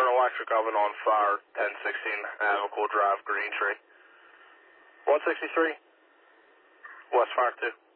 electric oven on fire, 1016 Avocal Drive, Green Tree. 163, West Fire 2.